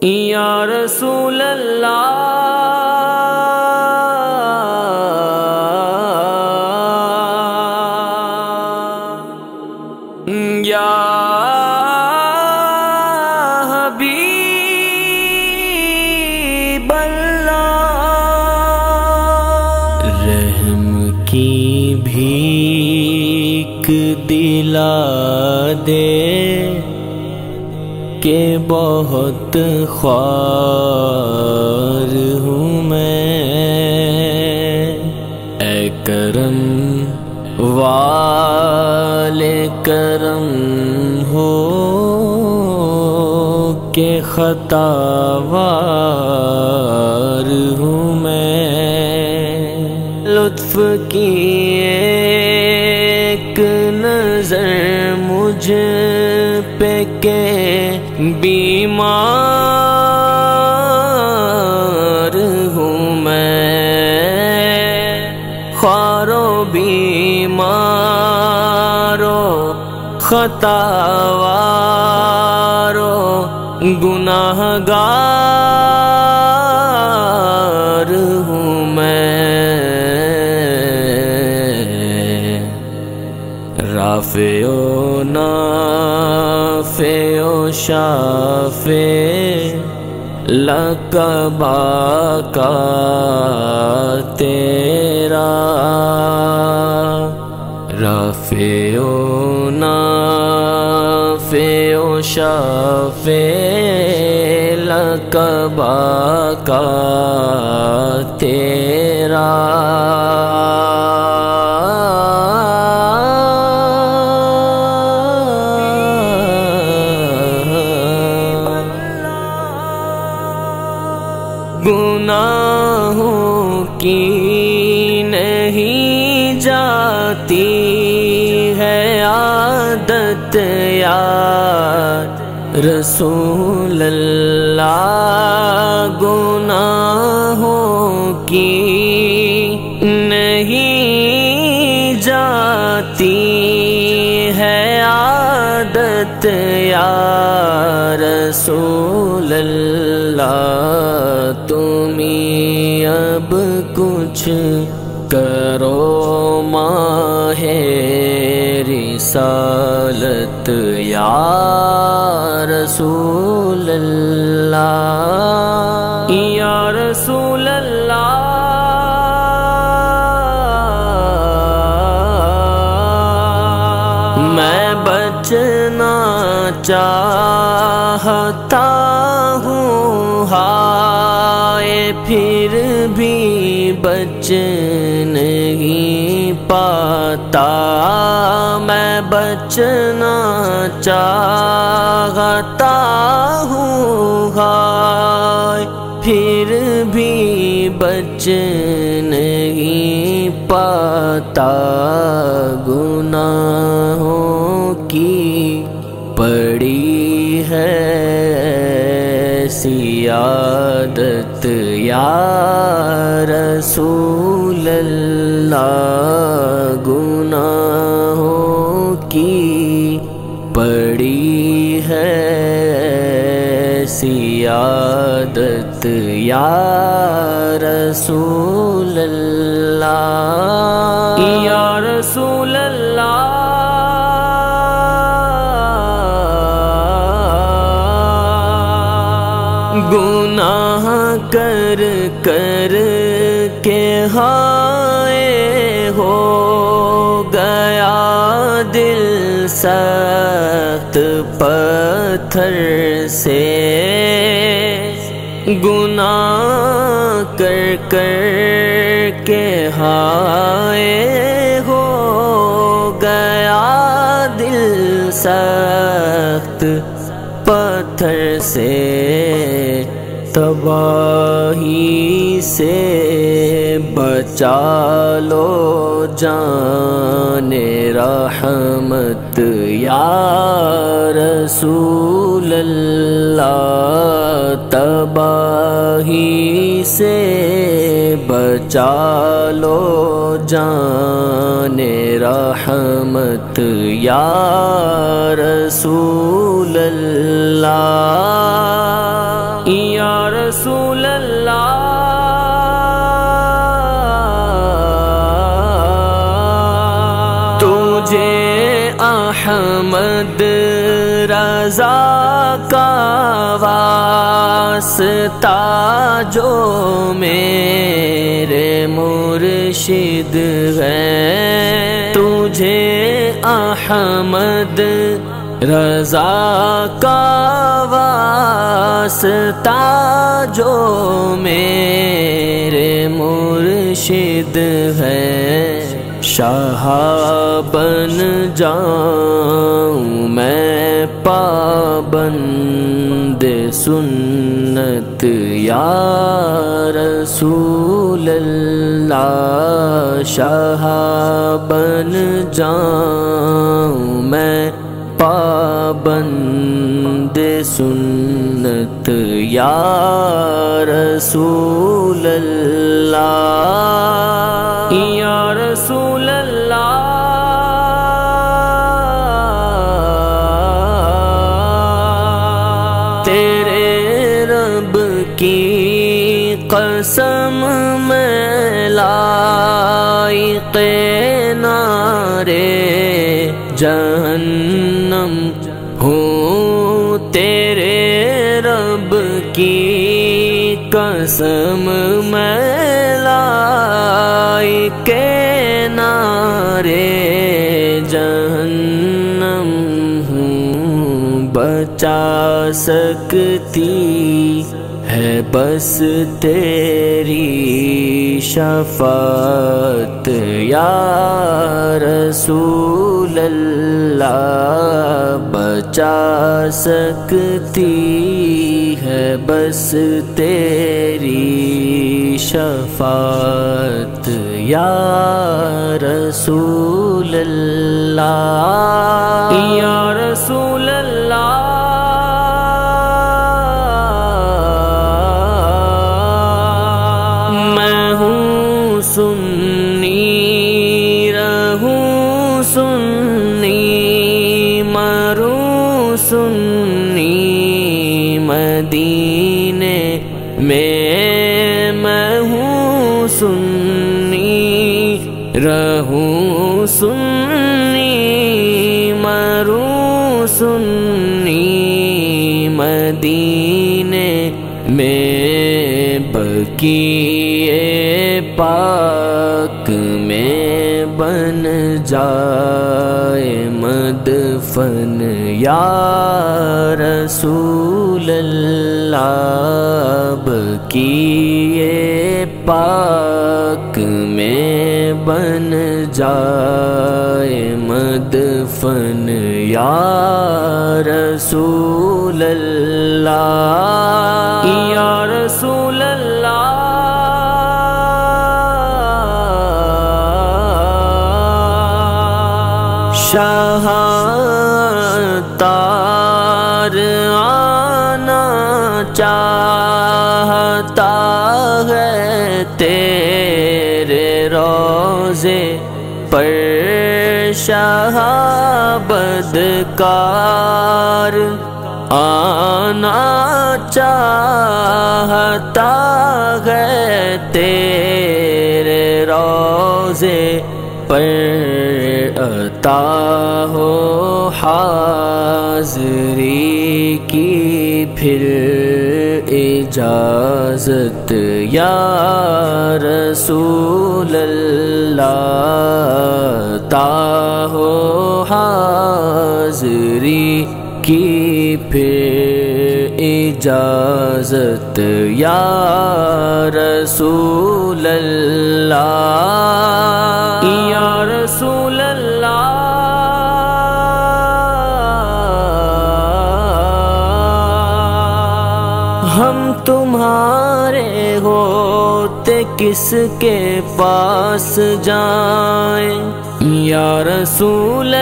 یا رسول اللہ یا حبیب اللہ، رحم کی بھیک دلا دے کہ بہت خوار ہوں میں، اے کرم والے کرم ہو کہ خطا وار ہوں میں، لطف کی ایک نظر مجھ پہ کہ بیمار ہوں میں، خوار و بیمار و خطاوار و گناہ گار ہوں میں، رافع و نافع و شافع لقبہ کا تیرا، رافع و نافع و شافع لقبہ کا تیرا، گناہوں کی نہیں جاتی ہے عادت یا رسول اللہ، گناہوں کی نہیں جاتی ہے عادت یا رسول اللہ، تمہیں اب کچھ کرو ماہ رسالت یا رسول اللہ، یا رسول اللہ، میں بچنا چاہتا ہوں ہائے پھر بھی بچ نہیں پاتا، میں بچنا چاہتا ہوں ہائے پھر بھی بچ نہیں پاتا، گناہوں کی پڑی ہے سیادت یا رسول اللہ، گناہوں کی پڑی ہے سیادت یا رسول اللہ، یا رسول اللہ، گناہ کر کر کے ہائے ہو گیا دل سخت پتھر سے، گناہ کر کر کے ہائے ہو گیا دل سخت پتھر سے، تباہی سے بچا لو جان رحمت یا رسول اللہ، تباہی سے بچا لو جان رحمت یا رسول اللہ، رضا کا واسطہ جو میرے مرشد ہے، تجھے احمد رضا کا واسطہ جو میرے مرشد ہے، شاہ بن جاؤں میں پابند سنت یا رسول اللہ، شاہ بن جاؤں میں پابند سنت یا رسول اللہ، یا رسول اللہ۔ تیرے رب کی قسم میں لائق نارے جہنم ہوں، تیرے رب کی قسم میں لائق نارے جہنم ہوں، بچا سکتی ہے بس تیری شفاعت یا رسول اللہ، بچا سکتی ہے بس تیری شفاعت یا رسول اللہ، یا رسول اللہ۔ سنی رہوں سنی مروں سنی مدینے میں ہوں سنی رہوں سنی مروں سنی مدینے میں بقیع پاک میں بن جائے مدفن یا رسول اللہ، بقیع پاک میں بن جائے مدفن یا رسول اللہ، یا رسول اللہ۔ شاہ تار آنا چاہتا ہے تیرے روزے پر، شاہ بدکار آنا چاہتا ہے تیرے روزے پر، عطا ہو حاضری کی پھر اجازت یا رسول اللہ، عطا ہو حاضری کی پھر اجازت یا رسول اللہ، یا رسول اللہ۔ ہم تمہارے ہوتے کس کے پاس جائیں یا رسول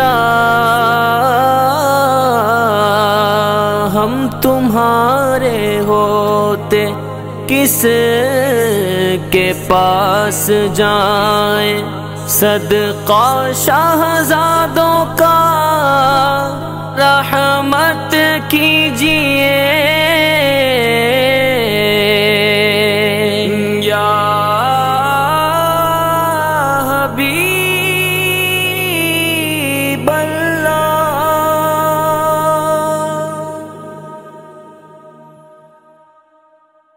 اللہ، ہم تمہارے ہوتے کس کے پاس جائیں، صدقہ شہزادوں کا رحمت کی